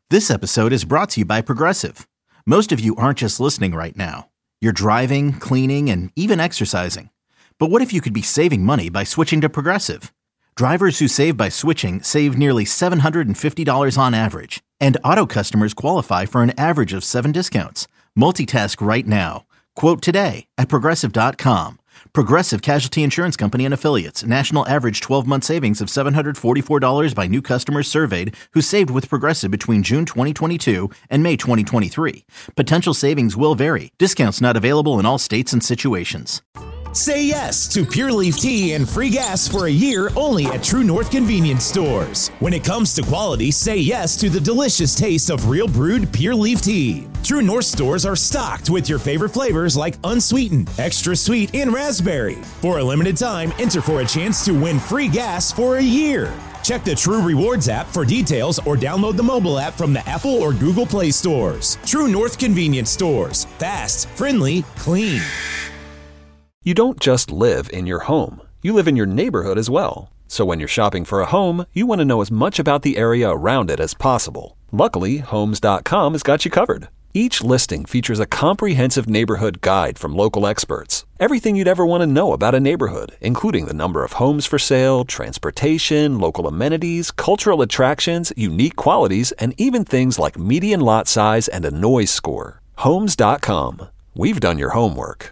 This episode is brought to you by Progressive. Most of you aren't just listening right now. You're driving, cleaning, and even exercising. But what if you could be saving money by switching to Progressive? Drivers who save by switching save nearly $750 on average. And auto customers qualify for an average of 7 discounts. Multitask right now. Quote today at Progressive.com. Progressive Casualty Insurance Company and Affiliates. National average 12-month savings of $744 by new customers surveyed who saved with Progressive between June 2022 and May 2023. Potential savings will vary. Discounts not available in all states and situations. Say yes to Pure Leaf Tea and free gas for a year only at True North Convenience Stores. When it comes to quality, say yes to the delicious taste of real brewed Pure Leaf Tea. True North stores are stocked with your favorite flavors like unsweetened, extra sweet, and raspberry. For a limited time, enter for a chance to win free gas for a year. Check the True Rewards app for details or download the mobile app from the Apple or Google Play stores. True North Convenience Stores. Fast, friendly, clean. You don't just live in your home. You live in your neighborhood as well. So when you're shopping for a home, you want to know as much about the area around it as possible. Luckily, Homes.com has got you covered. Each listing features a comprehensive neighborhood guide from local experts. Everything you'd ever want to know about a neighborhood, including the number of homes for sale, transportation, local amenities, cultural attractions, unique qualities, and even things like median lot size and a noise score. Homes.com. We've done your homework.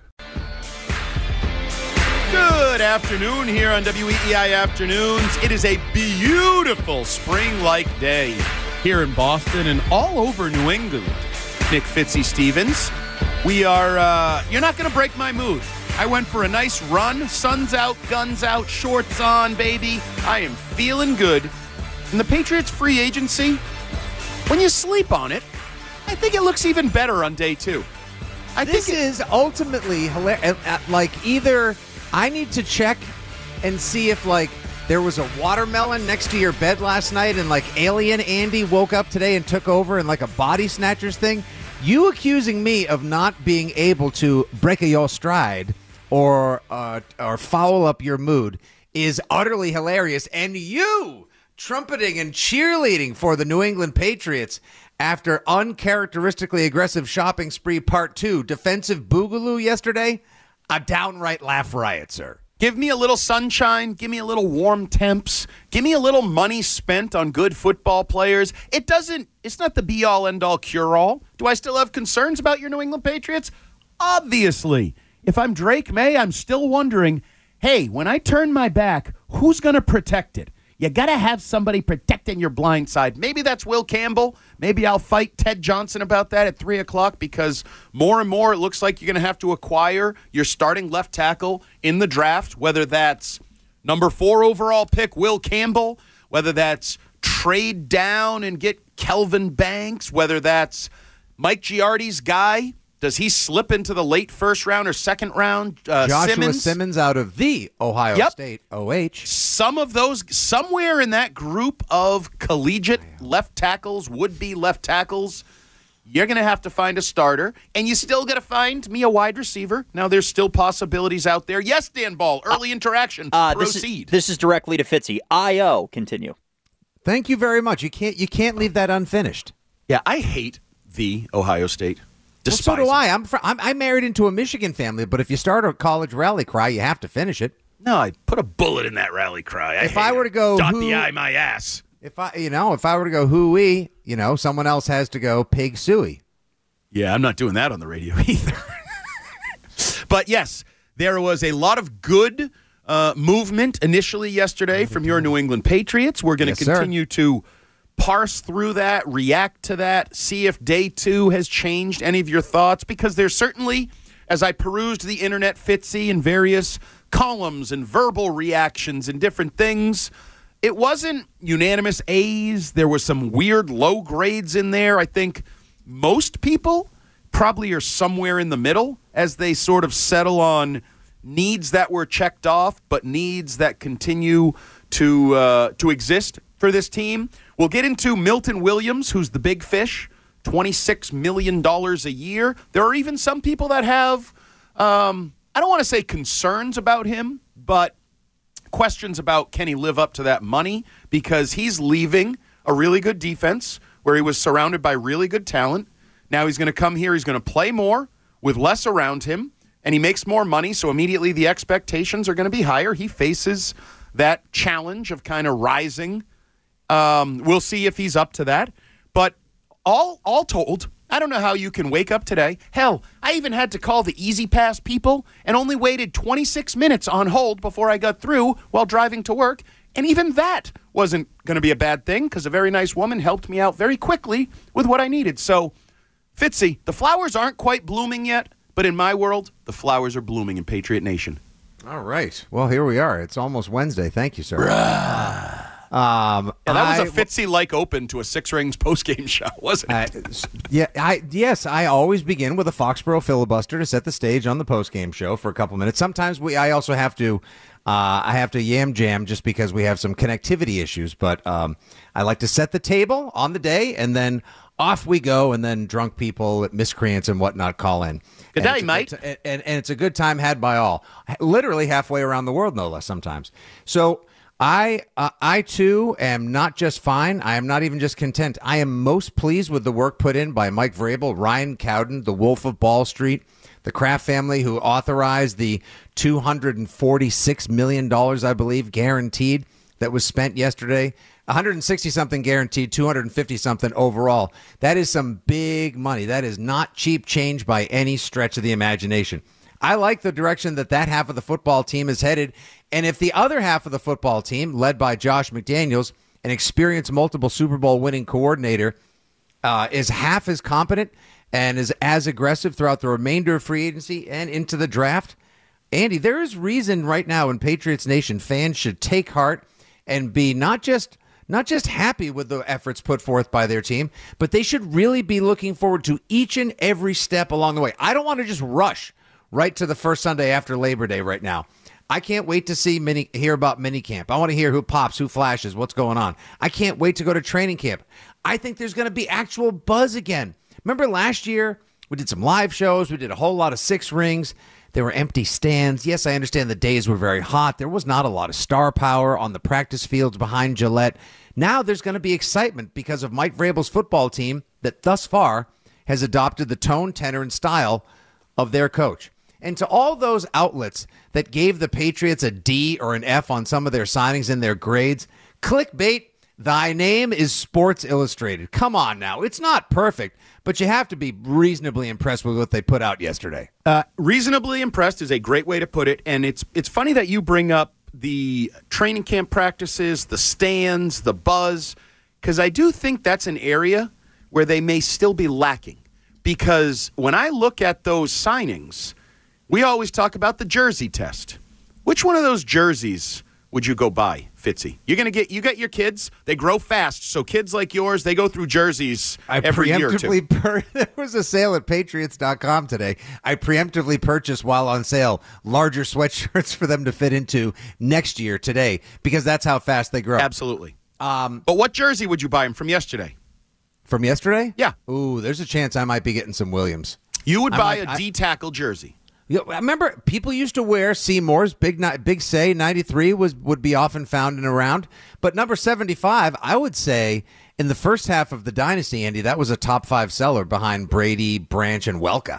Good afternoon here on WEEI Afternoons. It is a beautiful spring-like day here in Boston and all over New England. Nick Fitzy-Stevens. We are, you're not going to break my mood. I went for a nice run. Sun's out, guns out, shorts on, baby. I am feeling good. And the Patriots free agency, when you sleep on it, I think it looks even better on day two. This is ultimately hilarious. Like, either I need to check and see if, like, there was a watermelon next to your bed last night and, like, alien Andy woke up today and took over and, like, a body snatchers thing. You accusing me of not being able to break your stride or foul up your mood is utterly hilarious. And you trumpeting and cheerleading for the New England Patriots after uncharacteristically aggressive shopping spree part 2, defensive boogaloo yesterday, a downright laugh riot, sir. Give me a little sunshine. Give me a little warm temps. Give me a little money spent on good football players. It's not the be-all, end-all, cure-all. Do I still have concerns about your New England Patriots? Obviously. If I'm Drake May, I'm still wondering, hey, when I turn my back, who's going to protect it? You got to have somebody protecting your blind side. Maybe that's Will Campbell. Maybe I'll fight Ted Johnson about that at 3 o'clock because more and more it looks like you're going to have to acquire your starting left tackle in the draft, whether that's number 4 overall pick Will Campbell, whether that's trade down and get Kelvin Banks, whether that's Mike Giardi's guy. Does he slip into the late first round or second round? Joshua Simmons out of the Ohio State OH. Some of those, somewhere in that group of collegiate left tackles, would-be left tackles, you're going to have to find a starter, and you still got to find me a wide receiver. Now, there's still possibilities out there. Yes, Dan Ball, early interaction. Proceed. This is directly to Fitzy. I.O. Continue. Thank you very much. You can't leave that unfinished. Yeah, I hate the Ohio State. Well, so do I. I'm married into a Michigan family, but if you start a college rally cry, you have to finish it. No, I put a bullet in that rally cry. If I were to go dot the I my ass. If I were to go hooey, someone else has to go pig suey. Yeah, I'm not doing that on the radio either. But yes, there was a lot of good movement initially yesterday from your New England Patriots. We're going to continue to parse through that, react to that, see if day 2 has changed any of your thoughts, because there's certainly, as I perused the internet, Fitzy, and various columns and verbal reactions and different things, it wasn't unanimous A's. There was some weird low grades in there. I think most people probably are somewhere in the middle as they sort of settle on needs that were checked off, but needs that continue to exist for this team. We'll get into Milton Williams, who's the big fish, $26 million a year. There are even some people that have, I don't want to say concerns about him, but questions about can he live up to that money, because he's leaving a really good defense where he was surrounded by really good talent. Now he's going to come here. He's going to play more with less around him, and he makes more money, so immediately the expectations are going to be higher. He faces that challenge of kind of rising. We'll see if he's up to that. But all told, I don't know how you can wake up today. Hell, I even had to call the Easy Pass people and only waited 26 minutes on hold before I got through while driving to work. And even that wasn't going to be a bad thing because a very nice woman helped me out very quickly with what I needed. So, Fitzy, the flowers aren't quite blooming yet, but in my world, the flowers are blooming in Patriot Nation. All right. Well, here we are. It's almost Wednesday. Thank you, sir. That was a Fitzy-like open to a Six Rings postgame show, wasn't it? Yes, I always begin with a Foxborough filibuster to set the stage on the postgame show for a couple minutes. Sometimes I also have to yam jam just because we have some connectivity issues, but I like to set the table on the day, and then off we go, and then drunk people, miscreants, and whatnot call in. Good day, mate. And it's a good time had by all, literally halfway around the world, no less sometimes. So I too am not just fine. I am not even just content. I am most pleased with the work put in by Mike Vrabel, Ryan Cowden, the Wolf of Ball Street, the Kraft family, who authorized the $246 million, I believe, guaranteed that was spent yesterday. 160-something guaranteed, 250-something overall. That is some big money. That is not cheap change by any stretch of the imagination. I like the direction that half of the football team is headed. And if the other half of the football team, led by Josh McDaniels, an experienced multiple Super Bowl winning coordinator, is half as competent and is as aggressive throughout the remainder of free agency and into the draft, Andy, there is reason right now in Patriots Nation fans should take heart and be not just happy with the efforts put forth by their team, but they should really be looking forward to each and every step along the way. I don't want to just rush right to the first Sunday after Labor Day right now. I can't wait to hear about minicamp. I want to hear who pops, who flashes, what's going on. I can't wait to go to training camp. I think there's going to be actual buzz again. Remember last year, we did some live shows. We did a whole lot of Six Rings. There were empty stands. Yes, I understand the days were very hot. There was not a lot of star power on the practice fields behind Gillette. Now there's going to be excitement because of Mike Vrabel's football team that thus far has adopted the tone, tenor, and style of their coach. And to all those outlets that gave the Patriots a D or an F on some of their signings and their grades, clickbait, thy name is Sports Illustrated. Come on now. It's not perfect, but you have to be reasonably impressed with what they put out yesterday. Reasonably impressed is a great way to put it, and it's funny that you bring up the training camp practices, the stands, the buzz, because I do think that's an area where they may still be lacking. Because when I look at those signings, we always talk about the jersey test. Which one of those jerseys would you go buy, Fitzy? You get your kids. They grow fast, so kids like yours, they go through jerseys every year or two. There was a sale at Patriots.com today. I preemptively purchased while on sale larger sweatshirts for them to fit into next year today because that's how fast they grow. Absolutely. But what jersey would you buy them from yesterday? From yesterday? Yeah. Ooh, there's a chance I might be getting some Williams. You would buy a D-tackle jersey. Yeah, I remember people used to wear Seymour's Big Say 93 would be often found and around, but number 75, I would say in the first half of the dynasty, Andy, that was a top 5 seller behind Brady, Branch, and Welka.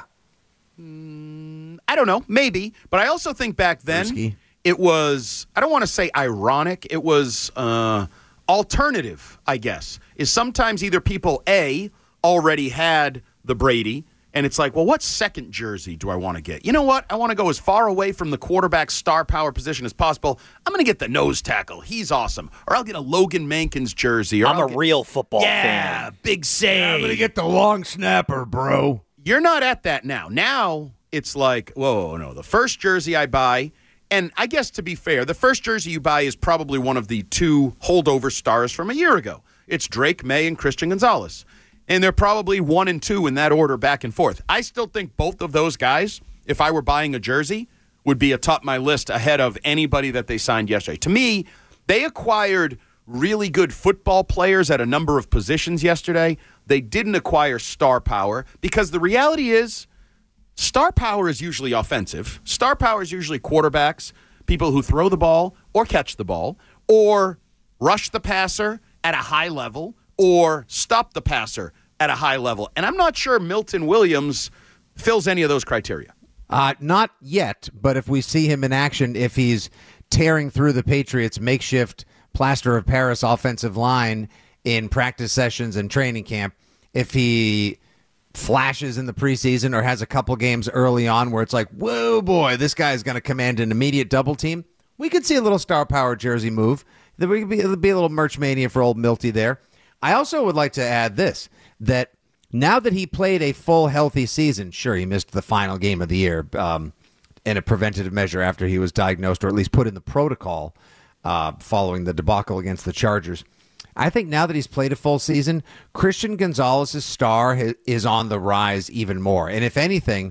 I don't know, maybe, but I also think back then it was, I don't want to say ironic, it was alternative, I guess, is sometimes either people already had the Brady. And it's like, well, what second jersey do I want to get? You know what? I want to go as far away from the quarterback star power position as possible. I'm going to get the nose tackle. He's awesome. Or I'll get a Logan Mankins jersey. Or I'm a real football fan. Yeah, Big Say. I'm going to get the long snapper, bro. You're not at that now. Now it's like, whoa, no. The first jersey I buy, and I guess to be fair, the first jersey you buy is probably one of the 2 holdover stars from a year ago. It's Drake May and Christian Gonzalez. And they're probably 1 and 2 in that order back and forth. I still think both of those guys, if I were buying a jersey, would be atop my list ahead of anybody that they signed yesterday. To me, they acquired really good football players at a number of positions yesterday. They didn't acquire star power because the reality is star power is usually offensive. Star power is usually quarterbacks, people who throw the ball or catch the ball or rush the passer at a high level, or stop the passer at a high level. And I'm not sure Milton Williams fills any of those criteria. Not yet, but if we see him in action, if he's tearing through the Patriots' makeshift plaster of Paris offensive line in practice sessions and training camp, if he flashes in the preseason or has a couple games early on where it's like, whoa, boy, this guy's going to command an immediate double team, we could see a little star power jersey move. There would be a little merch mania for old Milty there. I also would like to add this, that now that he played a full healthy season, sure, he missed the final game of the year in a preventative measure after he was diagnosed, or at least put in the protocol following the debacle against the Chargers. I think now that he's played a full season, Christian Gonzalez's star is on the rise even more. And if anything,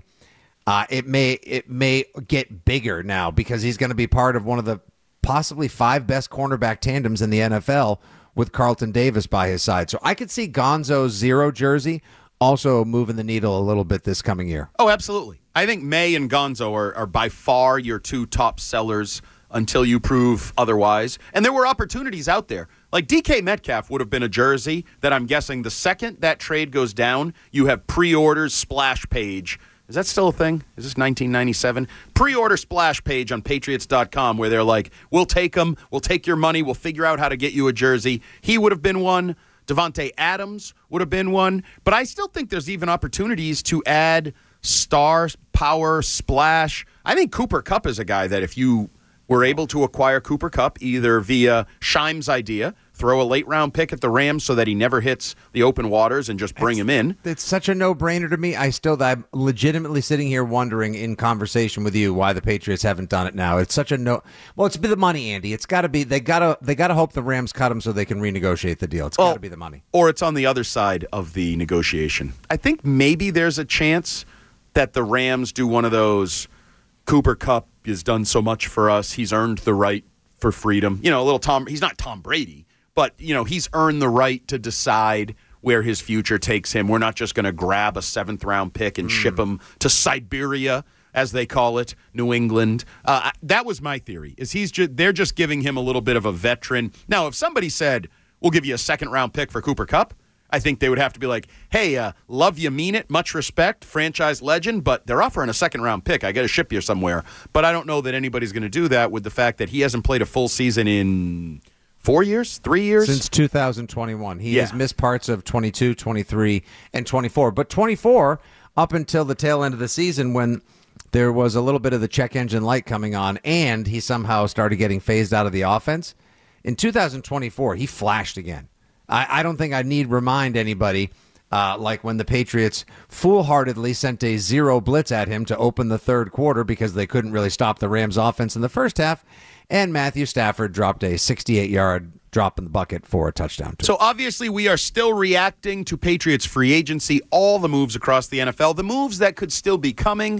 it may get bigger now because he's going to be part of one of the possibly 5 best cornerback tandems in the NFL with Carlton Davis by his side. So I could see Gonzo's 0 jersey also moving the needle a little bit this coming year. Oh, absolutely. I think May and Gonzo are by far your 2 top sellers until you prove otherwise. And there were opportunities out there. Like DK Metcalf would have been a jersey that I'm guessing the second that trade goes down, you have pre-orders splash page. Is that still a thing? Is this 1997? Pre-order splash page on Patriots.com where they're like, we'll take them, we'll take your money, we'll figure out how to get you a jersey. He would have been one. Devontae Adams would have been one. But I still think there's even opportunities to add star power splash. I think Cooper Kupp is a guy that if you were able to acquire Cooper Kupp either via Scheim's idea, throw a late-round pick at the Rams so that he never hits the open waters and just bring him in. It's such a no-brainer to me. I'm legitimately sitting here wondering in conversation with you why the Patriots haven't done it now. It's such a no. Well, it's been the money, Andy. It's got to be. They got to hope the Rams cut him so they can renegotiate the deal. It's got to be the money. Or it's on the other side of the negotiation. I think maybe there's a chance that the Rams do one of those Cooper Kupp has done so much for us. He's earned the right for freedom. You know, a little Tom. He's not Tom Brady, but you know, he's earned the right to decide where his future takes him. We're not just going to grab a 7th-round pick and ship him to Siberia, as they call it, New England. That was my theory. Is they're just giving him a little bit of a veteran. Now, if somebody said, "We'll give you a 2nd-round pick for Cooper Kupp," I think they would have to be like, hey, love you, mean it, much respect, franchise legend, but they're offering a 2nd-round pick. I got to ship you somewhere. But I don't know that anybody's going to do that with the fact that he hasn't played a full season in 4 years, 3 years? Since 2021. He has missed parts of 22, 23, and 24. But 24, up until the tail end of the season when there was a little bit of the check engine light coming on and he somehow started getting phased out of the offense, in 2024, he flashed again. I don't think I need remind anybody, like when the Patriots foolhardily sent a 0 blitz at him to open the 3rd quarter because they couldn't really stop the Rams offense in the first half, and Matthew Stafford dropped a 68-yard drop in the bucket for a touchdown. So obviously we are still reacting to Patriots free agency, all the moves across the NFL, the moves that could still be coming.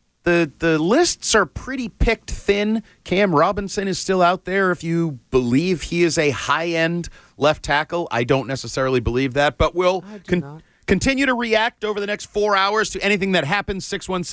The lists are pretty picked thin. Cam Robinson is still out there if you believe he is a high-end left tackle. I don't necessarily believe that, but we'll continue to react over the next 4 hours to anything that happens.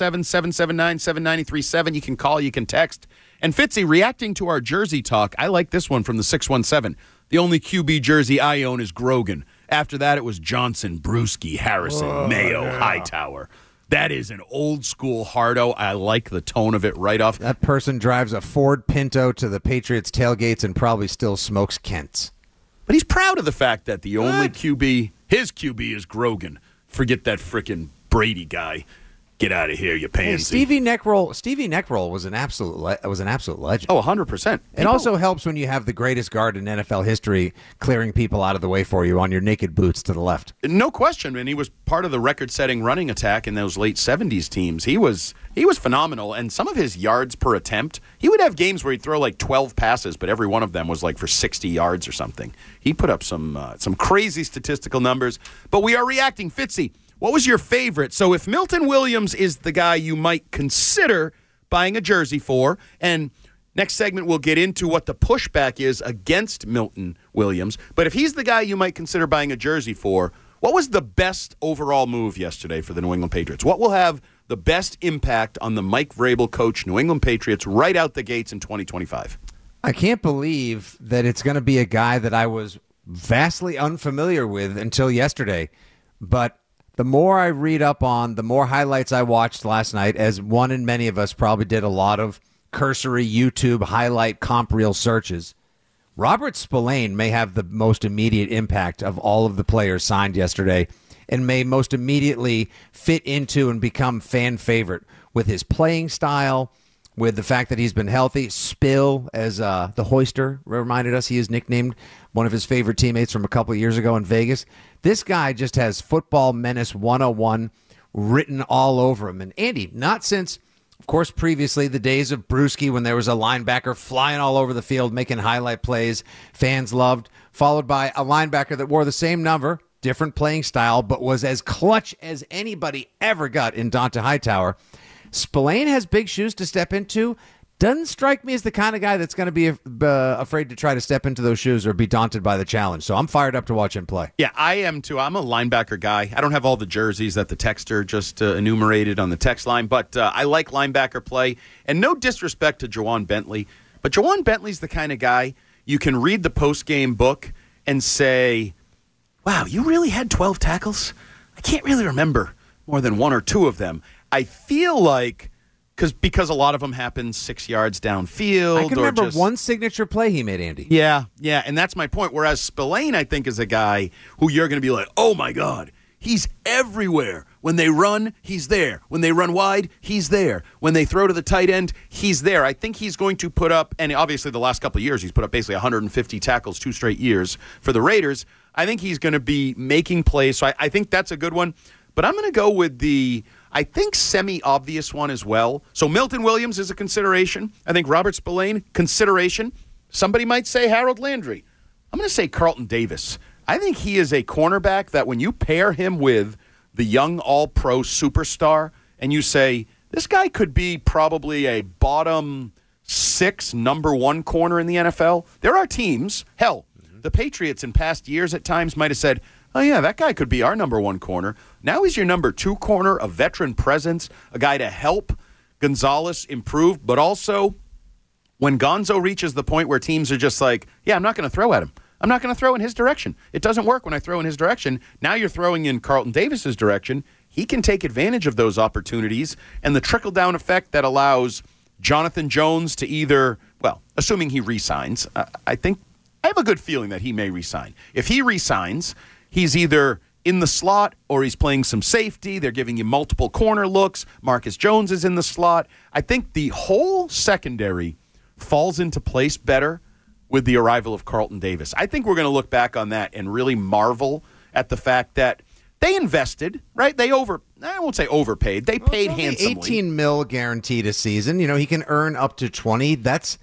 617-779-7937. You can call, you can text. And Fitzy, reacting to our jersey talk, I like this one from the 617. The only QB jersey I own is Grogan. After that, it was Johnson, Brewski, Harrison, Mayo, Hightower. That is an old-school hardo. I like the tone of it right off. That person drives a Ford Pinto to the Patriots tailgates and probably still smokes Kents. But he's proud of the fact that the only QB, his QB, is Grogan. Forget that frickin' Brady guy. Get out of here, you pansy. Stevie Neckroll was an absolute legend. Oh, 100%. It also helps when you have the greatest guard in NFL history clearing people out of the way for you on your naked boots to the left. No question, and he was part of the record-setting running attack in those late 70s teams. He was phenomenal, and some of his yards per attempt, he would have games where he'd throw like 12 passes, but every one of them was like for 60 yards or something. He put up some crazy statistical numbers, but we are reacting. Fitzy, what was your favorite? So if Milton Williams is the guy you might consider buying a jersey for, and next segment we'll get into what the pushback is against Milton Williams, but if he's the guy you might consider buying a jersey for, what was the best overall move yesterday for the New England Patriots? What will have the best impact on the Mike Vrabel coach New England Patriots right out the gates in 2025? I can't believe that it's going to be a guy that I was vastly unfamiliar with until yesterday. But the more I read up on, the more highlights I watched last night, as one and many of us probably did a lot of cursory YouTube highlight comp reel searches. Robert Spillane may have the most immediate impact of all of the players signed yesterday and may most immediately fit into and become fan favorite with his playing style, with the fact that he's been healthy. Spill, as the Hoister reminded us, he is nicknamed one of his favorite teammates from a couple of years ago in Vegas. This guy just has football menace 101 written all over him. And Andy, not since, of course, previously the days of Brewski when there was a linebacker flying all over the field, making highlight plays fans loved, followed by a linebacker that wore the same number, different playing style, but was as clutch as anybody ever got in Dante Hightower. Spillane has big shoes to step into. Doesn't strike me as the kind of guy that's going to be afraid to try to step into those shoes or be daunted by the challenge. So I'm fired up to watch him play. Yeah, I am too. I'm a linebacker guy. I don't have all the jerseys that the texter just enumerated on the text line, but I like linebacker play. And no disrespect to Jawan Bentley, but Jawan Bentley's the kind of guy you can read the post-game book and say, wow, you really had 12 tackles? I can't really remember more than one or two of them. I feel like because a lot of them happen 6 yards downfield. I can remember one signature play he made, Andy. Yeah, and that's my point. Whereas Spillane, I think, is a guy who you're going to be like, oh, my God, he's everywhere. When they run, he's there. When they run wide, he's there. When they throw to the tight end, he's there. I think he's going to put up, and obviously the last couple of years, he's put up basically 150 tackles 2 straight years for the Raiders. I think he's going to be making plays, so I think that's a good one. But I'm going to go with the, I think, semi-obvious one as well. So Milton Williams is a consideration. I think Robert Spillane, consideration. Somebody might say Harold Landry. I'm going to say Carlton Davis. I think he is a cornerback that when you pair him with the young all-pro superstar and you say, this guy could be probably a bottom 6 number 1 corner in the NFL. There are teams, hell, the Patriots in past years at times might have said, oh, yeah, that guy could be our number 1 corner. Now he's your number 2 corner, a veteran presence, a guy to help Gonzalez improve, but also when Gonzo reaches the point where teams are just like, yeah, I'm not going to throw at him. I'm not going to throw in his direction. It doesn't work when I throw in his direction. Now you're throwing in Carlton Davis's direction. He can take advantage of those opportunities and the trickle-down effect that allows Jonathan Jones to either, well, assuming he re-signs, I think I have a good feeling that he may re-sign. If he re-signs, he's either in the slot or he's playing some safety. They're giving you multiple corner looks. Marcus Jones is in the slot. I think the whole secondary falls into place better with the arrival of Carlton Davis. I think we're going to look back on that and really marvel at the fact that they invested, right? I won't say overpaid. They paid handsomely. $18 million guaranteed a season. You know, he can earn up to 20. That's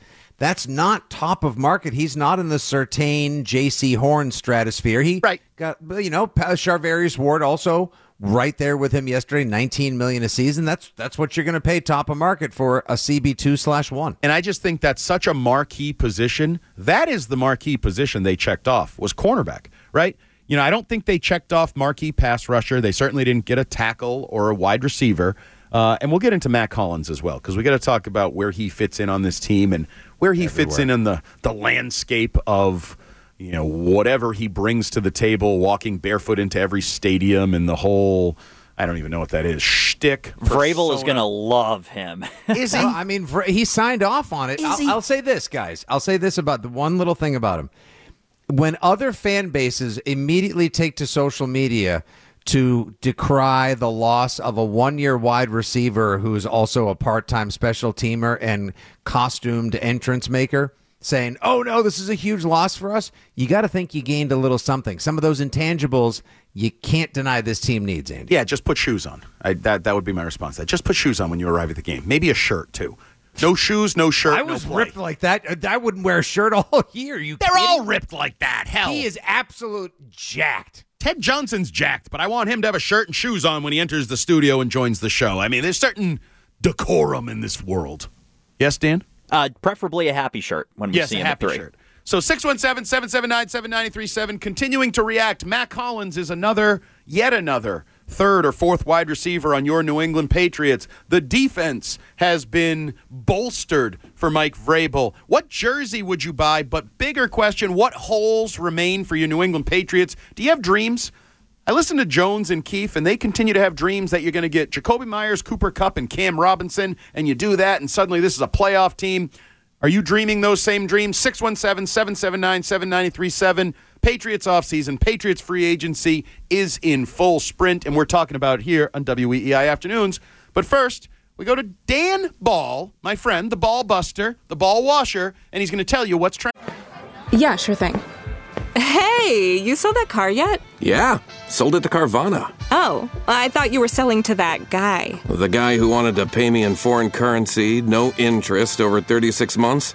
not top of market. He's not in the Surtain, J.C. Horn stratosphere. He got, Charvarius Ward also right there with him yesterday, $19 million a season. That's what you're going to pay top of market for a CB2/1. And I just think that's such a marquee position. That is the marquee position they checked off, was cornerback, right? You know, I don't think they checked off marquee pass rusher. They certainly didn't get a tackle or a wide receiver. And we'll get into Matt Collins as well, because we got to talk about where he fits in on this team and where he fits in the landscape of, you know, whatever he brings to the table, walking barefoot into every stadium and the whole, I don't even know what that is, shtick. Vrabel is going to love him. Is he? Well, I mean, he signed off on it. I'll say this, guys. I'll say this about the one little thing about him. When other fan bases immediately take to social media to decry the loss of a 1-year wide receiver who's also a part-time special teamer and costumed entrance maker, saying, oh, no, this is a huge loss for us, you got to think you gained a little something. Some of those intangibles you can't deny this team needs, Andy. Yeah, just put shoes on. That would be my response to that. Just put shoes on when you arrive at the game. Maybe a shirt, too. No shoes, no shirt, I was ripped like that. I wouldn't wear a shirt all year. They're all ripped like that. Hell. He is absolute jacked. Ted Johnson's jacked, but I want him to have a shirt and shoes on when he enters the studio and joins the show. I mean, there's certain decorum in this world. Yes, Dan? Preferably a happy shirt when we see him at 3. Shirt. So 617-779-7937, continuing to react. Matt Collins is yet another third or fourth wide receiver on your New England Patriots. The defense has been bolstered for Mike Vrabel. What jersey would you buy? But bigger question, what holes remain for your New England Patriots? Do you have dreams? I listen to Jones and Keefe, and they continue to have dreams that you're going to get Jacoby Myers, Cooper Kupp, and Cam Robinson, and you do that, and suddenly this is a playoff team. Are you dreaming those same dreams? 617-779-7937. Patriots offseason, Patriots free agency is in full sprint, and we're talking about it here on WEEI Afternoons. But first, we go to Dan Ball, my friend, the ball buster, the ball washer, and he's going to tell you what's trending. Yeah, sure thing. Hey, you sold that car yet? Yeah, sold it to Carvana. Oh, I thought you were selling to that guy. The guy who wanted to pay me in foreign currency, no interest, over 36 months?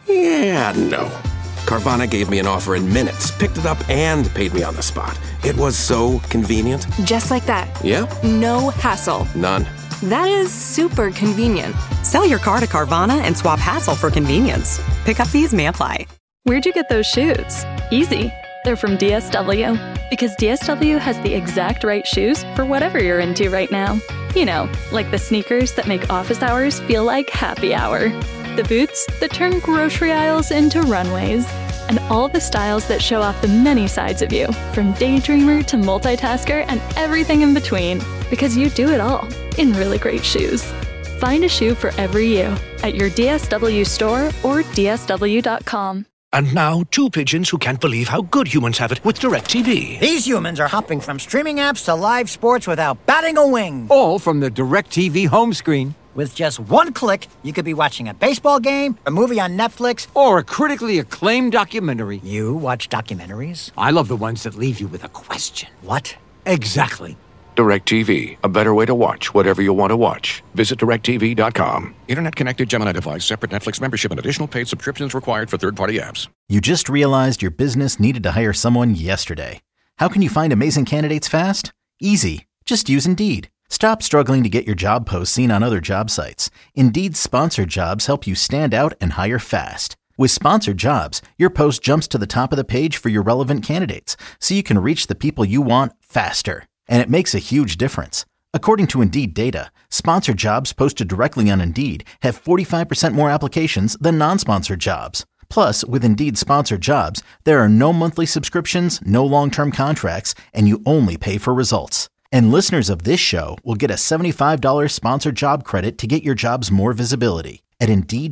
Yeah, no. Carvana gave me an offer in minutes, picked it up, and paid me on the spot. It was so convenient. Just like that. Yeah. No hassle. None. That is super convenient. Sell your car to Carvana and swap hassle for convenience. Pickup fees may apply. Where'd you get those shoes? Easy. They're from DSW. Because DSW has the exact right shoes for whatever you're into right now. You know, like the sneakers that make office hours feel like happy hour. The boots that turn grocery aisles into runways. And all the styles that show off the many sides of you, from daydreamer to multitasker and everything in between. Because you do it all in really great shoes. Find a shoe for every you at your DSW store or DSW.com. And now, two pigeons who can't believe how good humans have it with DirecTV. These humans are hopping from streaming apps to live sports without batting a wing. All from the DirecTV home screen. With just one click, you could be watching a baseball game, a movie on Netflix, or a critically acclaimed documentary. You watch documentaries? I love the ones that leave you with a question. What? Exactly. DirecTV, a better way to watch whatever you want to watch. Visit DirecTV.com. Internet-connected Gemini device, separate Netflix membership, and additional paid subscriptions required for third-party apps. You just realized your business needed to hire someone yesterday. How can you find amazing candidates fast? Easy. Just use Indeed. Stop struggling to get your job posts seen on other job sites. Indeed's sponsored jobs help you stand out and hire fast. With sponsored jobs, your post jumps to the top of the page for your relevant candidates, so you can reach the people you want faster. And it makes a huge difference. According to Indeed data, sponsored jobs posted directly on Indeed have 45% more applications than non-sponsored jobs. Plus, with Indeed sponsored jobs, there are no monthly subscriptions, no long-term contracts, and you only pay for results. And listeners of this show will get a $75 sponsored job credit to get your jobs more visibility at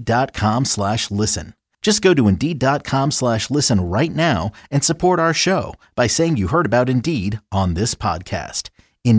Indeed.com/listen. Just go to Indeed.com/listen right now and support our show by saying you heard about Indeed on this podcast.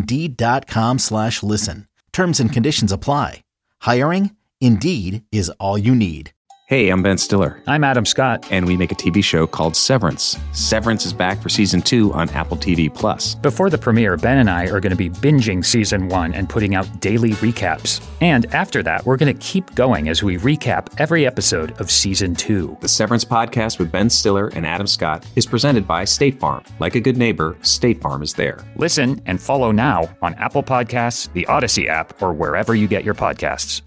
Indeed.com/listen. Terms and conditions apply. Hiring? Indeed is all you need. Hey, I'm Ben Stiller. I'm Adam Scott. And we make a TV show called Severance. Severance is back for season 2 on Apple TV+. Before the premiere, Ben and I are going to be binging season 1 and putting out daily recaps. And after that, we're going to keep going as we recap every episode of season 2. The Severance podcast with Ben Stiller and Adam Scott is presented by State Farm. Like a good neighbor, State Farm is there. Listen and follow now on Apple Podcasts, the Odyssey app, or wherever you get your podcasts.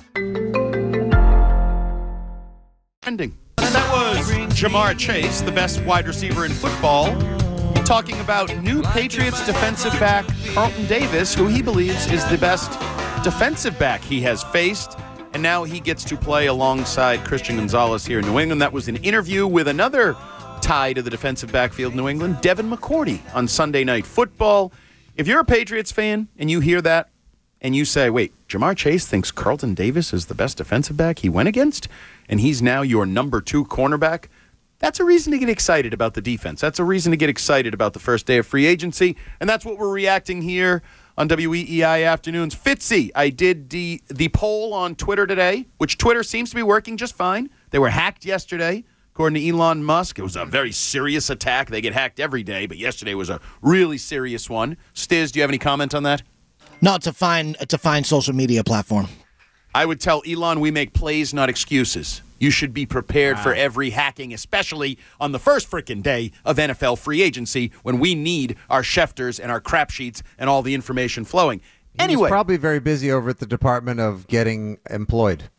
Ending. And that was Ja'Marr Chase, the best wide receiver in football, talking about new Patriots defensive back Carlton Davis, who he believes is the best defensive back he has faced. And now he gets to play alongside Christian Gonzalez here in New England. That was an interview with another tie to the defensive backfield in New England, Devin McCourty, on Sunday Night Football. If you're a Patriots fan and you hear that and you say, wait, Ja'Marr Chase thinks Carlton Davis is the best defensive back he went against, and he's now your number 2 cornerback, that's a reason to get excited about the defense. That's a reason to get excited about the first day of free agency, and that's what we're reacting here on WEEI Afternoons. Fitzy, I did the poll on Twitter today, which Twitter seems to be working just fine. They were hacked yesterday, according to Elon Musk. It was a very serious attack. They get hacked every day, but yesterday was a really serious one. Stiz, do you have any comment on that? No, it's a fine social media platform. I would tell Elon we make plays, not excuses. You should be prepared for every hacking, especially on the first frickin' day of NFL free agency when we need our Schefters and our crap sheets and all the information flowing. Anyway. He's probably very busy over at the Department of Getting Employed.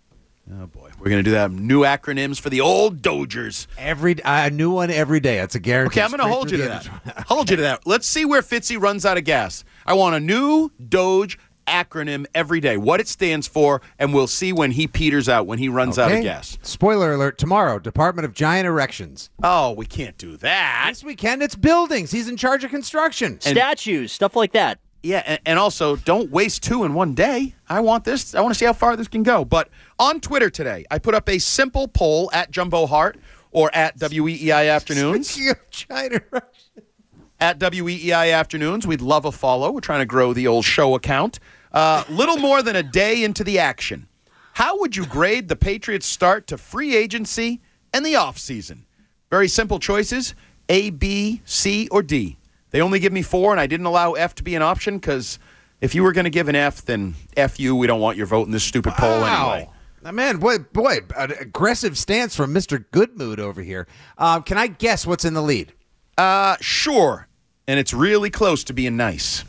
Oh, boy. We're going to do that. New acronyms for the old Dodgers. A new one every day. That's a guarantee. Okay, I'm going to hold you to that. Hold you to that. Let's see where Fitzy runs out of gas. I want a new Doge acronym every day, what it stands for, and we'll see when he peters out, when he runs out of gas. Spoiler alert, tomorrow, Department of Giant Erections. Oh, we can't do that. Yes, we can. It's buildings. He's in charge of construction. Statues, stuff like that. Yeah, and also, don't waste 2 in one day. I want this. I want to see how far this can go. But on Twitter today, I put up a simple poll at Jumbo Hart or at WEEI Afternoons. Speaking of Giant Erections. At WEEI Afternoons. We'd love a follow. We're trying to grow the old show account. Little more than a day into the action. How would you grade the Patriots' start to free agency and the offseason? Very simple choices, A, B, C, or D. They only give me 4, and I didn't allow F to be an option because if you were going to give an F, then F you. We don't want your vote in this stupid poll anyway. Man, boy, an aggressive stance from Mr. Goodmood over here. Can I guess what's in the lead? Sure, and it's really close to being nice.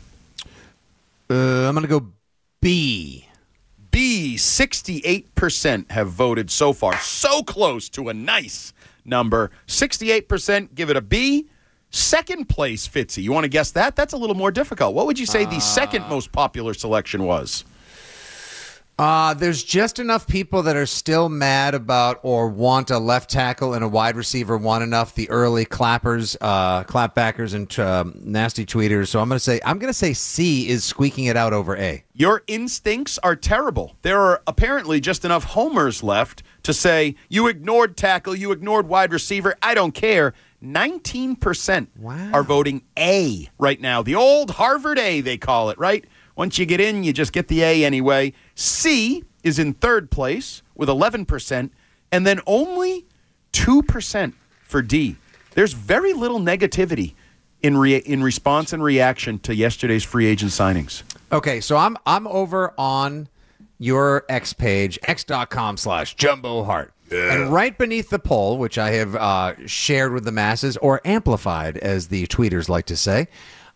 I'm going to go B. B, 68% have voted so far. So close to a nice number. 68% give it a B. Second place, Fitzy. You want to guess that? That's a little more difficult. What would you say the second most popular selection was? There's just enough people that are still mad about or want a left tackle and a wide receiver want enough. The early clappers, clapbackers, and nasty tweeters. So I'm going to say C is squeaking it out over A. Your instincts are terrible. There are apparently just enough homers left to say you ignored tackle, you ignored wide receiver. I don't care. 19% are voting A right now. The old Harvard A, they call it, right? Once you get in, you just get the A anyway. C is in third place with 11%, and then only 2% for D. There's very little negativity in response and reaction to yesterday's free agent signings. Okay, so I'm over on your X page, x.com/JumboHart. Yeah. And right beneath the poll, which I have shared with the masses, or amplified, as the tweeters like to say,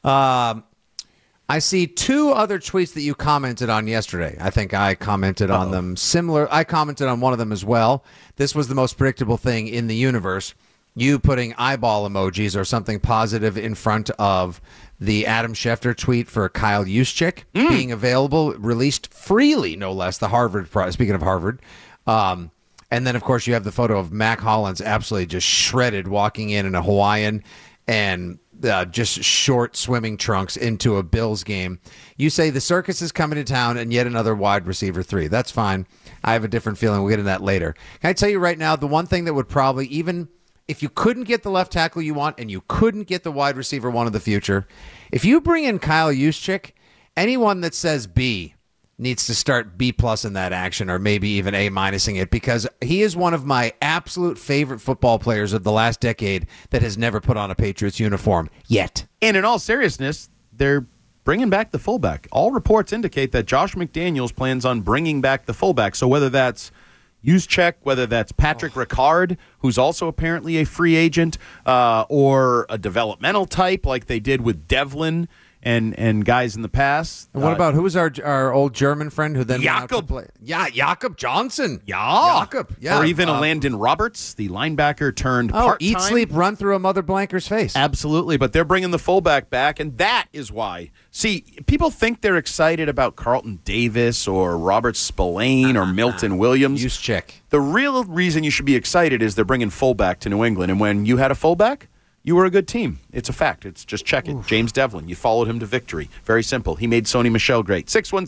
I see 2 other tweets that you commented on yesterday. I think I commented on them similar. I commented on one of them as well. This was the most predictable thing in the universe. You putting eyeball emojis or something positive in front of the Adam Schefter tweet for Kyle Juszczyk being available, released freely, no less, the Harvard prize. Speaking of Harvard. And then, of course, you have the photo of Mac Hollins absolutely just shredded, walking in a Hawaiian and just short swimming trunks into a Bills game. You say the circus is coming to town and yet another wide receiver 3. That's fine. I have a different feeling. We'll get into that later. Can I tell you right now, the one thing that would probably, even if you couldn't get the left tackle you want and you couldn't get the wide receiver one of the future, if you bring in Kyle Juszczyk, anyone that says B needs to start B+ in that action, or maybe even A-ing it, because he is one of my absolute favorite football players of the last decade that has never put on a Patriots uniform yet. And in all seriousness, they're bringing back the fullback. All reports indicate that Josh McDaniels plans on bringing back the fullback. So whether that's Juszczyk, whether that's Patrick Ricard, who's also apparently a free agent, or a developmental type like they did with Devlin and guys in the past. And what about, who was our old German friend who then went out to play? Yeah, Jakob Johnson. Jakob. Yeah. Or even a Landon Roberts, the linebacker turned part-time. Eat, sleep, run through a mother blanker's face. Absolutely, but they're bringing the fullback back, and that is why. See, people think they're excited about Carlton Davis or Robert Spillane or Milton Williams. Juszczyk. The real reason you should be excited is they're bringing fullback to New England, and when you had a fullback, you were a good team. It's a fact. It's just check it. Oof. James Devlin, you followed him to victory. Very simple. He made Sony Michel great.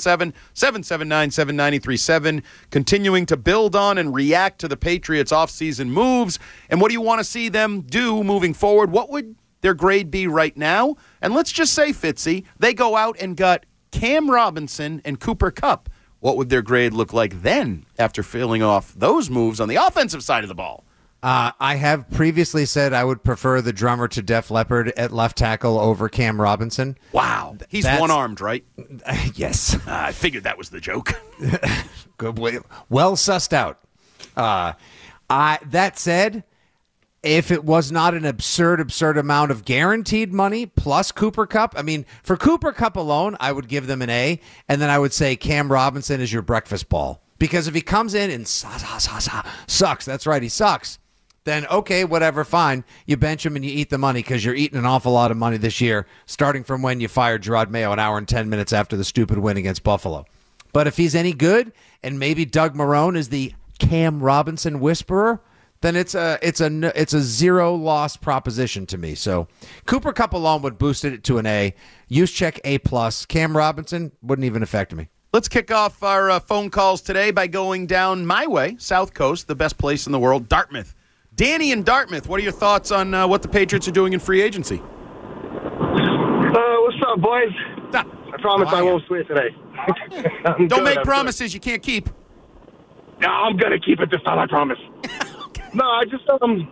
617-779-7937. Continuing to build on and react to the Patriots' offseason moves. And what do you want to see them do moving forward? What would their grade be right now? And let's just say, Fitzy, they go out and got Cam Robinson and Cooper Kupp. What would their grade look like then after filling off those moves on the offensive side of the ball? I have previously said I would prefer the drummer to Def Leppard at left tackle over Cam Robinson. Wow. He's one-armed, right? Yes. I figured that was the joke. Good. Well sussed out. That said, if it was not an absurd amount of guaranteed money plus Cooper Kupp, I mean, for Cooper Kupp alone, I would give them an A, and then I would say Cam Robinson is your breakfast ball. Because if he comes in and sucks, that's right, he sucks, then okay, whatever, fine. You bench him and you eat the money because you're eating an awful lot of money this year, starting from when you fired Gerard Mayo an hour and 10 minutes after the stupid win against Buffalo. But if he's any good, and maybe Doug Marrone is the Cam Robinson whisperer, then it's a zero-loss proposition to me. So Cooper Kupp alone would boost it to an A. Juszczyk, A+. Cam Robinson wouldn't even affect me. Let's kick off our phone calls today by going down my way, South Coast, the best place in the world, Dartmouth. Danny in Dartmouth, what are your thoughts on what the Patriots are doing in free agency? What's up, boys? I promise I won't swear today. Don't make promises you can't keep. No, I'm going to keep it this time, I promise. No, I just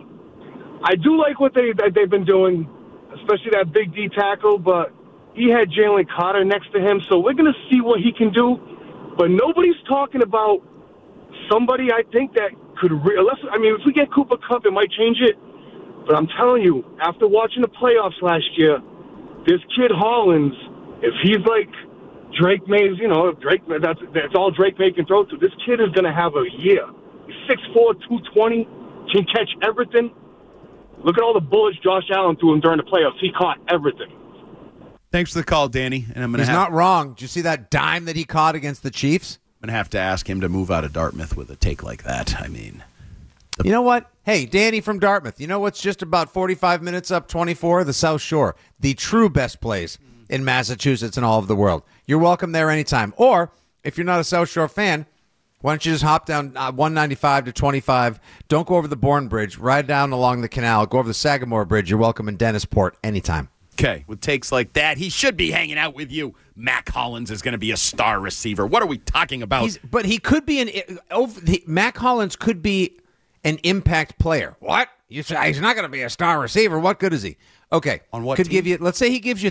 I do like what they've been doing, especially that Big D tackle, but he had Jalen Carter next to him, so we're going to see what he can do. But nobody's talking about somebody I think that could if we get Cooper Kupp, it might change it. But I'm telling you, after watching the playoffs last year, this kid Hollins, if he's like Drake Mays, Drake, that's all Drake May can throw to. This kid is going to have a year. He's 6'4", 220, can catch everything. Look at all the bullets Josh Allen threw him during the playoffs. He caught everything. Thanks for the call, Danny. And He's not wrong. Did you see that dime that he caught against the Chiefs? I'm going to have to ask him to move out of Dartmouth with a take like that. I mean, you know what? Hey, Danny from Dartmouth. You know what's just about 45 minutes up 24? The South Shore, the true best place in Massachusetts and all of the world. You're welcome there anytime. Or if you're not a South Shore fan, why don't you just hop down 195 to 25? Don't go over the Bourne Bridge. Ride down along the canal. Go over the Sagamore Bridge. You're welcome in Dennisport anytime. Okay, with takes like that, he should be hanging out with you. Mac Hollins is going to be a star receiver. What are we talking about? But he could be Mac Hollins could be an impact player. What? You say he's not going to be a star receiver. What good is he? Okay. On what could team? Give you? Let's say he gives you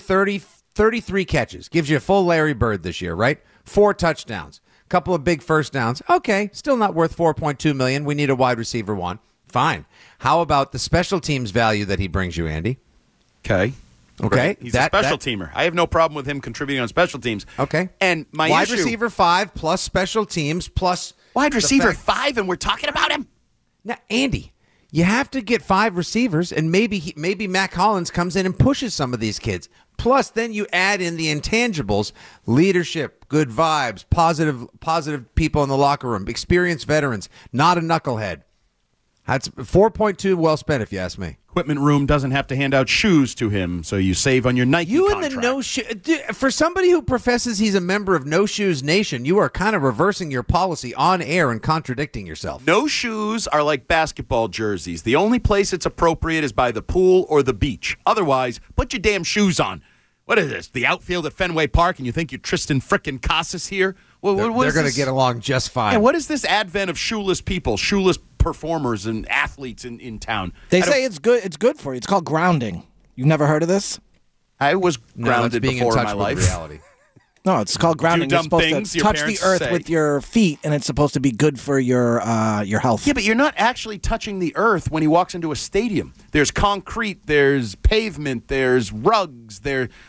33 catches. Gives you a full Larry Bird this year, right? 4 touchdowns. Couple of big first downs. Okay, still not worth $4.2 million. We need a wide receiver one. Fine. How about the special teams value that he brings you, Andy? Okay. Okay. He's a special teamer. I have no problem with him contributing on special teams. Okay. And my wide receiver 5 plus special teams plus wide receiver 5, and we're talking about him. Now, Andy, you have to get 5 receivers, and maybe Mac Hollins comes in and pushes some of these kids. Plus, then you add in the intangibles: leadership, good vibes, positive people in the locker room, experienced veterans, not a knucklehead. That's 4.2 well spent, if you ask me. Equipment room doesn't have to hand out shoes to him, so you save on your Nike contract. And the no shoe. For somebody who professes he's a member of No Shoes Nation, you are kind of reversing your policy on air and contradicting yourself. No shoes are like basketball jerseys. The only place it's appropriate is by the pool or the beach. Otherwise, put your damn shoes on. What is this? The outfield at Fenway Park, and you think you're Tristan frickin' Casas here? They're going to get along just fine. Yeah, what is this advent of shoeless people, shoeless performers and athletes in town? They say it's good. It's good for you. It's called grounding. You've never heard of this? I was grounded before in my life. Reality. No, it's called grounding. Do You're dumb supposed things to your touch the parents earth say. with your feet, and it's supposed to be good for your health. Yeah, but you're not actually touching the earth when he walks into a stadium. There's concrete, there's pavement, there's rugs.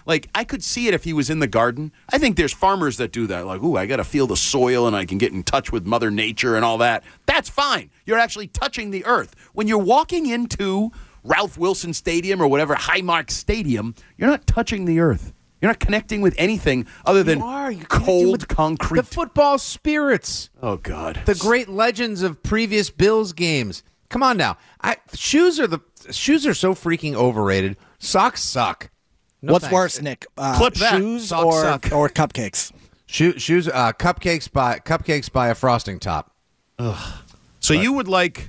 I could see it if he was in the garden. I think there's farmers that do that. Like, ooh, I got to feel the soil, and I can get in touch with Mother Nature and all that. That's fine. You're actually touching the earth. When you're walking into Ralph Wilson Stadium or whatever, Highmark Stadium, you're not touching the earth. You're not connecting with anything other than cold concrete. The football spirits. Oh, God. The great legends of previous Bills games. Come on now. Shoes are so freaking overrated. Socks suck. No What's thanks. worse, Nick? Clip that. Shoes Socks suck. or cupcakes? Shoes. Cupcakes by a frosting top. Ugh. So you would like...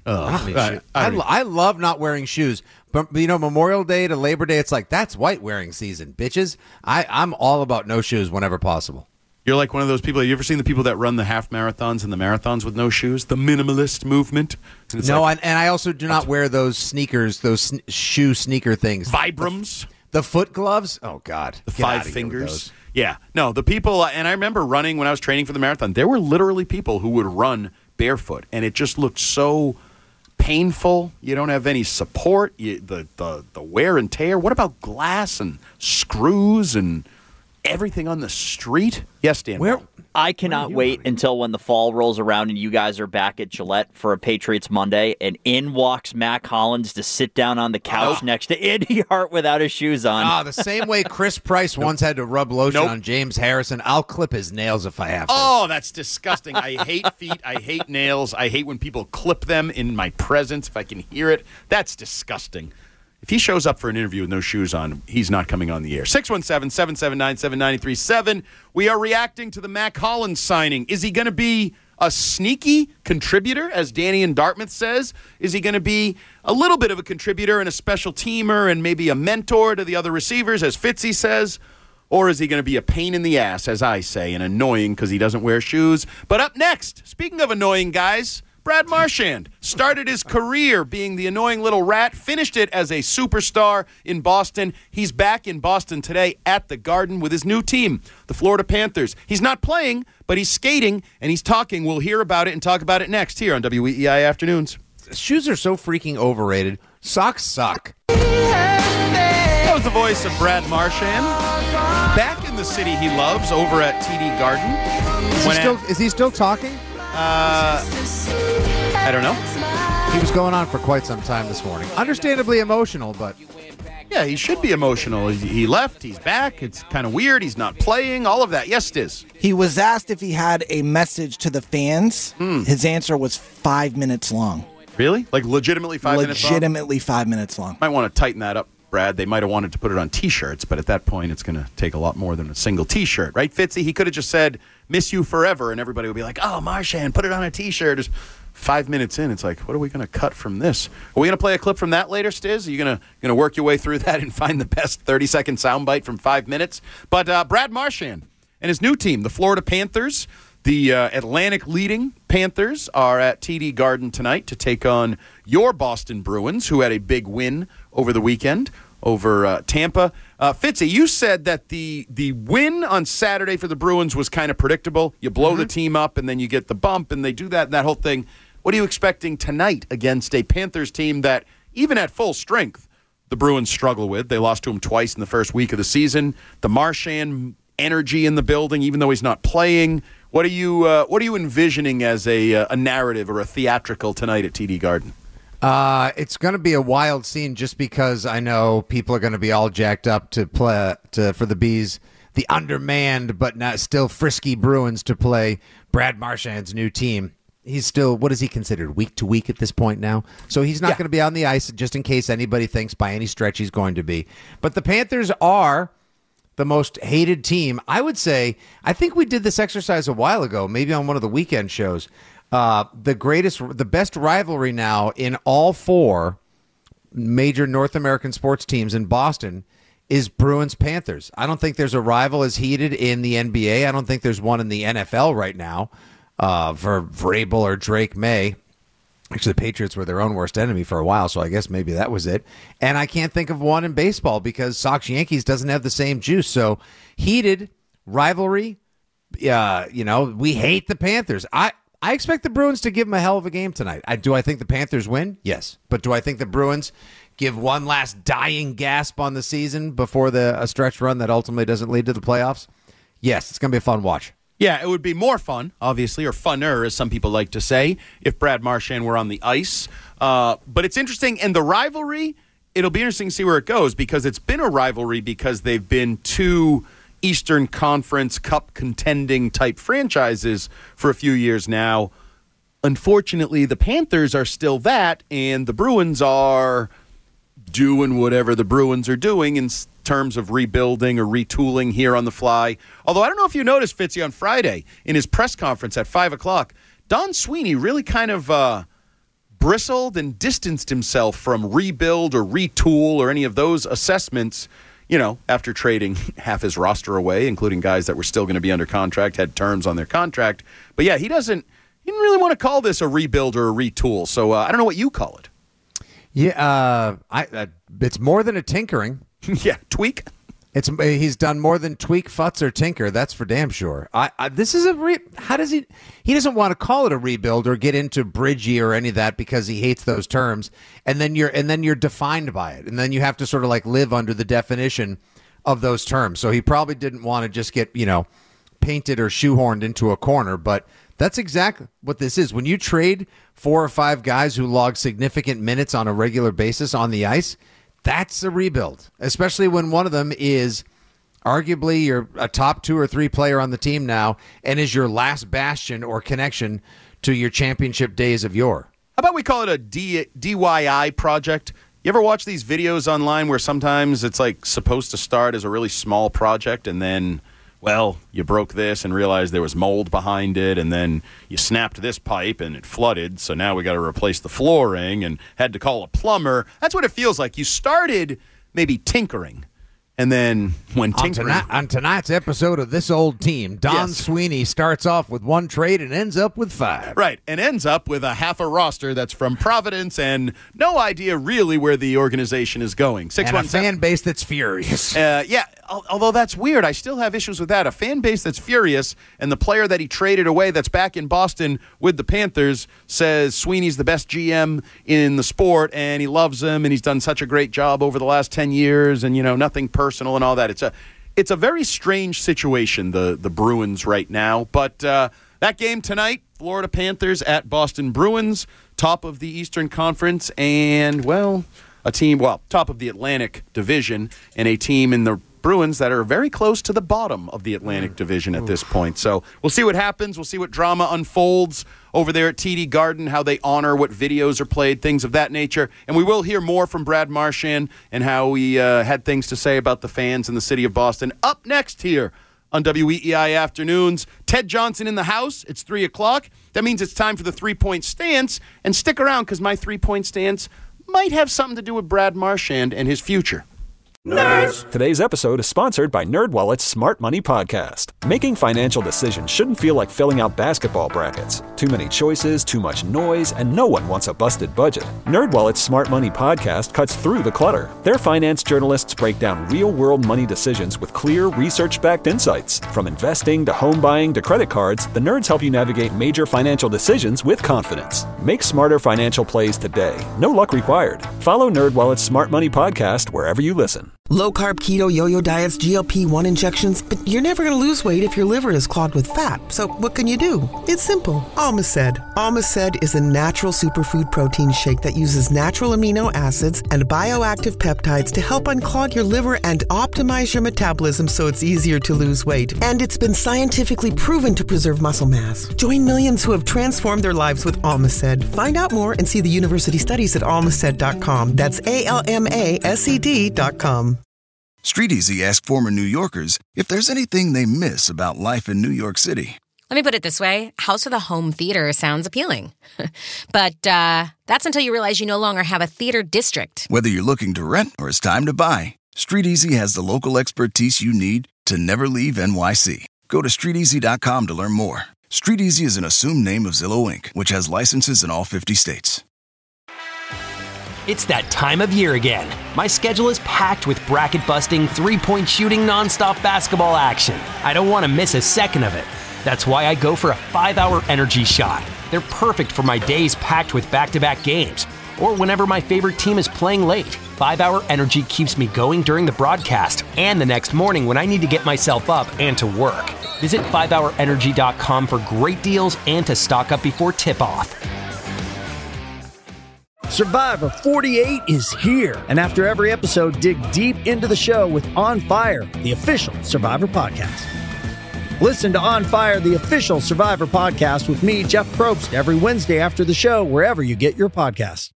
I love not wearing shoes, but Memorial Day to Labor Day, it's like that's white wearing season, bitches. I'm all about no shoes whenever possible. You're like one of those people. Have you ever seen the people that run the half marathons and the marathons with no shoes? The minimalist movement. No, and I also do not wear those sneakers, those shoe sneaker things. Vibrams. The foot gloves. Oh God, the 5 fingers. Yeah, no, the people. And I remember running when I was training for the marathon. There were literally people who would run barefoot, and it just looked so painful. You don't have any support. The wear and tear. What about glass and screws and everything on the street? Yes, Dan. I cannot wait until when the fall rolls around and you guys are back at Gillette for a Patriots Monday, and in walks Mac Hollins to sit down on the couch next to Andy Hart without his shoes on. The same way Chris Price once had to rub lotion on James Harrison. I'll clip his nails if I have to. Oh, that's disgusting. I hate feet. I hate nails. I hate when people clip them in my presence if I can hear it. That's disgusting. If he shows up for an interview with no shoes on, he's not coming on the air. 617-779-7937. We are reacting to the Mac Hollins signing. Is he going to be a sneaky contributor, as Danny in Dartmouth says? Is he going to be a little bit of a contributor and a special teamer and maybe a mentor to the other receivers, as Fitzy says? Or is he going to be a pain in the ass, as I say, and annoying because he doesn't wear shoes? But up next, speaking of annoying guys, Brad Marchand started his career being the annoying little rat, finished it as a superstar in Boston. He's back in Boston today at the Garden with his new team, the Florida Panthers. He's not playing, but he's skating, and he's talking. We'll hear about it and talk about it next here on WEEI Afternoons. Shoes are so freaking overrated. Socks suck. That was the voice of Brad Marchand. Back in the city he loves over at TD Garden. Is he still talking? I don't know. He was going on for quite some time this morning. Understandably emotional, but... Yeah, he should be emotional. He left. He's back. It's kind of weird. He's not playing. All of that. Yes, Stiz. He was asked if he had a message to the fans. His answer was 5 minutes long. Really? Like legitimately 5 minutes long? Legitimately 5 minutes long. Might want to tighten that up, Brad. They might have wanted to put it on T-shirts, but at that point, it's going to take a lot more than a single T-shirt. Right, Fitzy? He could have just said, miss you forever, and everybody would be like, oh, Marchand, put it on a T-shirt. Just 5 minutes in, it's like, what are we going to cut from this? Are we going to play a clip from that later, Stiz? Are you going to work your way through that and find the best 30-second soundbite from 5 minutes? But Brad Marchand and his new team, the Florida Panthers, the Atlantic leading Panthers, are at TD Garden tonight to take on your Boston Bruins, who had a big win over the weekend over Tampa. Fitzy, you said that the win on Saturday for the Bruins was kind of predictable. You blow the team up, and then you get the bump, and they do that and that whole thing. What are you expecting tonight against a Panthers team that, even at full strength, the Bruins struggle with? They lost to them twice in the first week of the season. The Marchand energy in the building, even though he's not playing. What are you envisioning as a narrative or a theatrical tonight at TD Garden? It's going to be a wild scene just because I know people are going to be all jacked up to play for the Bees, the undermanned but not still frisky Bruins, to play Brad Marchand's new team. He's still, what is he considered, week to week at this point now? So he's not going to be on the ice just in case anybody thinks by any stretch he's going to be. But the Panthers are the most hated team. I would say, I think we did this exercise a while ago, maybe on one of the weekend shows. The best rivalry now in all four major North American sports teams in Boston is Bruins-Panthers. I don't think there's a rival as heated in the NBA. I don't think there's one in the NFL right now for Vrabel or Drake May. Actually, the Patriots were their own worst enemy for a while, so I guess maybe that was it. And I can't think of one in baseball because Sox-Yankees doesn't have the same juice. So heated rivalry, we hate the Panthers. I expect the Bruins to give them a hell of a game tonight. Do I think the Panthers win? Yes. But do I think the Bruins give one last dying gasp on the season before a stretch run that ultimately doesn't lead to the playoffs? Yes, it's going to be a fun watch. Yeah, it would be more fun, obviously, or funner, as some people like to say, if Brad Marchand were on the ice. But it's interesting, and the rivalry, it'll be interesting to see where it goes, because it's been a rivalry because they've been two Eastern Conference Cup contending type franchises for a few years now. Unfortunately, the Panthers are still that, and the Bruins are doing whatever the Bruins are doing in terms of rebuilding or retooling here on the fly. Although I don't know if you noticed, Fitzy, on Friday in his press conference at 5 o'clock, Don Sweeney really kind of bristled and distanced himself from rebuild or retool or any of those assessments, after trading half his roster away, including guys that were still going to be under contract, had terms on their contract. But yeah, he didn't really want to call this a rebuild or a retool. So I don't know what you call it. Yeah, it's more than a tinkering. Yeah, tweak. He's done more than tweak, futz, or tinker. That's for damn sure. This is how does he? He doesn't want to call it a rebuild or get into bridgy or any of that because he hates those terms. And then you're defined by it, and then you have to sort of like live under the definition of those terms. So he probably didn't want to just get, painted or shoehorned into a corner. But that's exactly what this is. When you trade 4 or 5 guys who log significant minutes on a regular basis on the ice, that's a rebuild, especially when one of them is arguably you're a top 2 or 3 player on the team now and is your last bastion or connection to your championship days of yore. How about we call it a DIY project? You ever watch these videos online where sometimes it's like supposed to start as a really small project and then, well, you broke this and realized there was mold behind it, and then you snapped this pipe and it flooded, so now we got to replace the flooring and had to call a plumber. That's what it feels like. You started maybe tinkering. And then when tinkering... On tonight's episode of This Old Team, Don Sweeney starts off with 1 trade and ends up with 5. Right, and ends up with a half a roster that's from Providence and no idea really where the organization is going. And a fan base that's furious. Although that's weird. I still have issues with that. A fan base that's furious, and the player that he traded away that's back in Boston with the Panthers says Sweeney's the best GM in the sport, and he loves him, and he's done such a great job over the last 10 years, and, nothing personal and all that. It's a very strange situation, the Bruins right now. But that game tonight, Florida Panthers at Boston Bruins, top of the Eastern Conference, and, top of the Atlantic Division, and a team in the Bruins that are very close to the bottom of the Atlantic Division at this point. So we'll see what happens. We'll see what drama unfolds over there at TD Garden, how they honor what videos are played, things of that nature. And we will hear more from Brad Marchand and how he had things to say about the fans in the city of Boston. Up next here on WEEI Afternoons, Ted Johnson in the house. It's 3 o'clock. That means it's time for the 3-point stance. And stick around because my 3-point stance might have something to do with Brad Marchand and his future. Nerds! Today's episode is sponsored by NerdWallet's Smart Money Podcast. Making financial decisions shouldn't feel like filling out basketball brackets. Too many choices, too much noise, and no one wants a busted budget. NerdWallet's Smart Money Podcast cuts through the clutter. Their finance journalists break down real-world money decisions with clear, research-backed insights. From investing to home buying to credit cards, the nerds help you navigate major financial decisions with confidence. Make smarter financial plays today. No luck required. Follow NerdWallet's Smart Money Podcast wherever you listen. Low-carb, keto, yo-yo diets, GLP-1 injections, but you're never going to lose weight if your liver is clogged with fat. So what can you do? It's simple. Almaced. Almaced is a natural superfood protein shake that uses natural amino acids and bioactive peptides to help unclog your liver and optimize your metabolism so it's easier to lose weight. And it's been scientifically proven to preserve muscle mass. Join millions who have transformed their lives with Almaced. Find out more and see the university studies at almaced.com. That's ALMASED.com. StreetEasy asked former New Yorkers if there's anything they miss about life in New York City. Let me put it this way. House with a home theater sounds appealing. But that's until you realize you no longer have a theater district. Whether you're looking to rent or it's time to buy, StreetEasy has the local expertise you need to never leave NYC. Go to StreetEasy.com to learn more. StreetEasy is an assumed name of Zillow Inc., which has licenses in all 50 states. It's that time of year again. My schedule is packed with bracket-busting, three-point shooting, nonstop basketball action. I don't want to miss a second of it. That's why I go for a 5-hour energy shot. They're perfect for my days packed with back-to-back games, or whenever my favorite team is playing late. 5-hour energy keeps me going during the broadcast and the next morning when I need to get myself up and to work. Visit 5hourenergy.com for great deals and to stock up before tip-off. Survivor 48 is here, and after every episode, dig deep into the show with On Fire, the official Survivor podcast. Listen to On Fire, the official Survivor podcast with me, Jeff Probst, every Wednesday after the show, wherever you get your podcasts.